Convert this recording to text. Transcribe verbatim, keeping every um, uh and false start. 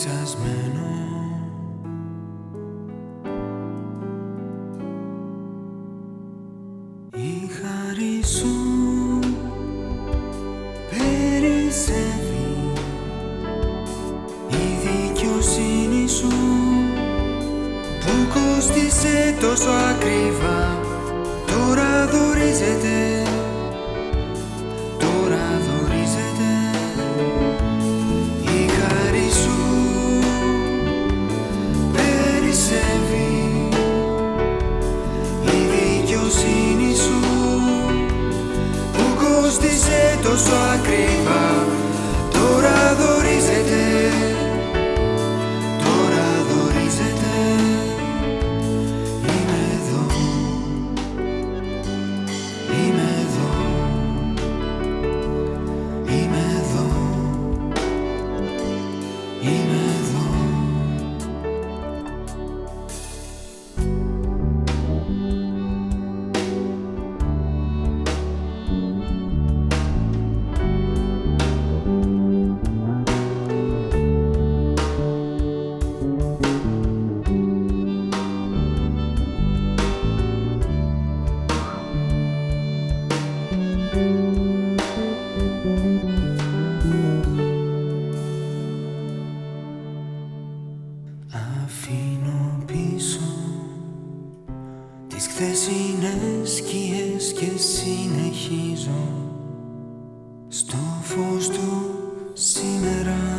διψασμένο. Η χάρη σου περισσεύει, η δικαιοσύνη σου που κόστισε τόσο ακριβά τώρα δωρίζεται, τώρα δωρίζεται. Η χάρη σου περισσεύει, η δικαιοσύνη σου που κόστισε τόσο ακριβά τώρα δωρίζεται, τώρα δωρίζεται. Είμαι εδώ, είμαι εδώ, είμαι εδώ, είμαι εδώ. Αφήνω πίσω τις χθεσινές σκιές και συνεχίζω στο φως του σήμερα.